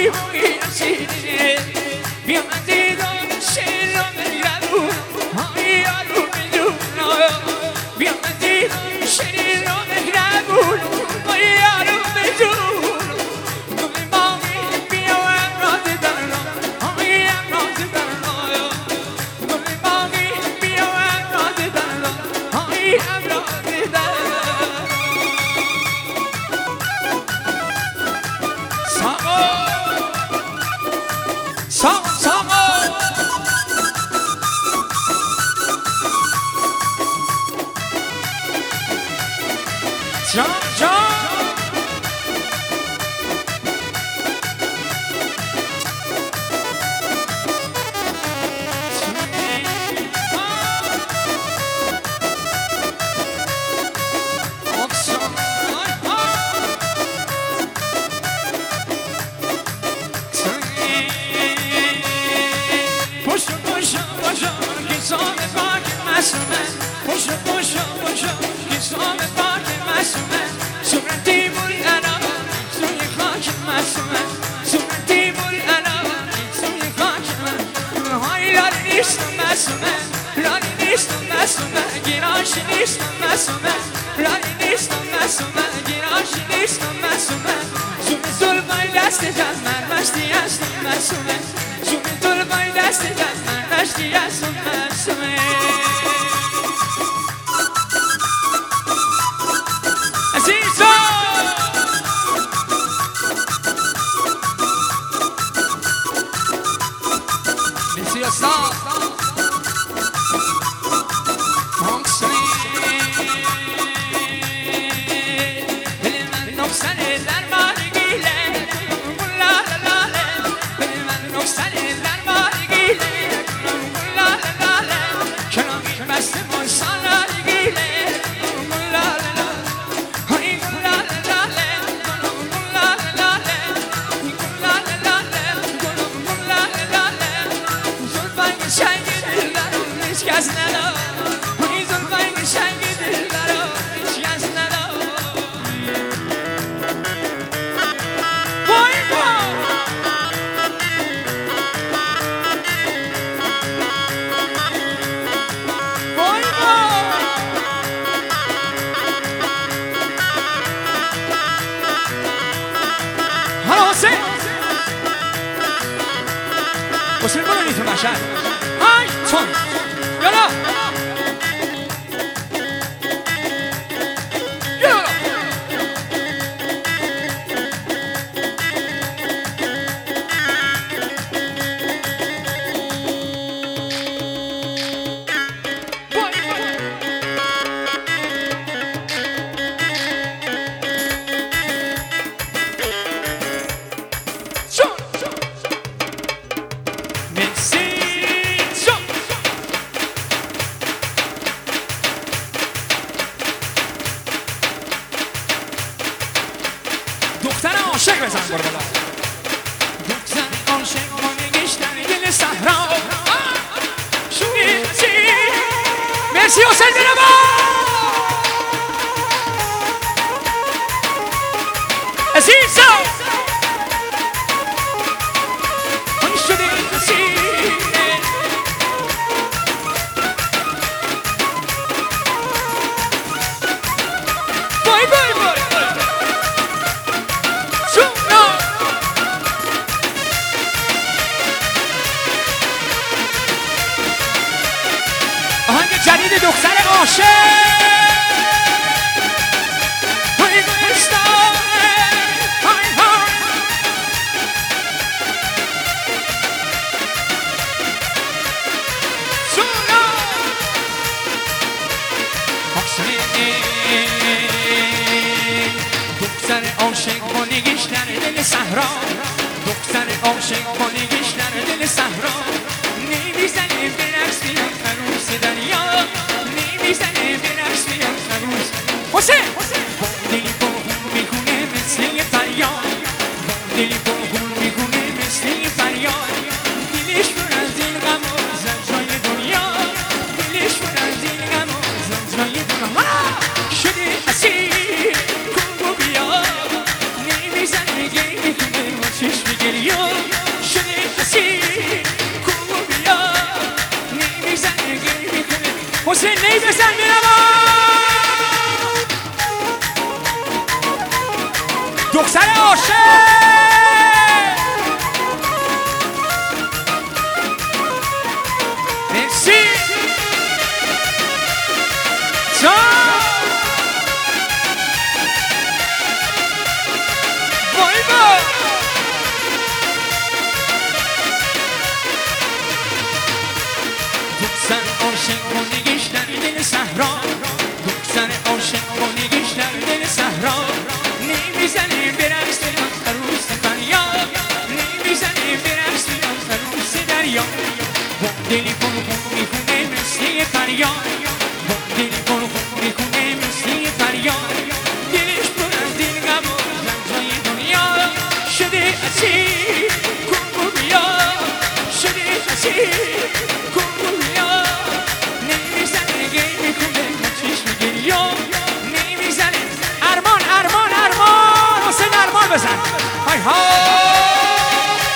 آی بوی رسیده بیا من دیدم شیر رو بگردون آی یارو بدون بیا من دیدم شیر رو بگردون آی یارو بدون گل باقی بیا و امراض درنا آی امراض درنا گل باقی بیا و امراض درنا آی امراض درنا جان جان Geliyor دلی پر خون میخونه مثل فریاد با دلی پر خون میخونه مثل فریاد دلش پر از دل غم و رنجای دنیا شده اسیر کن بیا شده اسیر کن بیا نمیزنه گی میکنه چشم گریا نمیزنه ارمان ارمان ارمان حسین ارمان بزن های های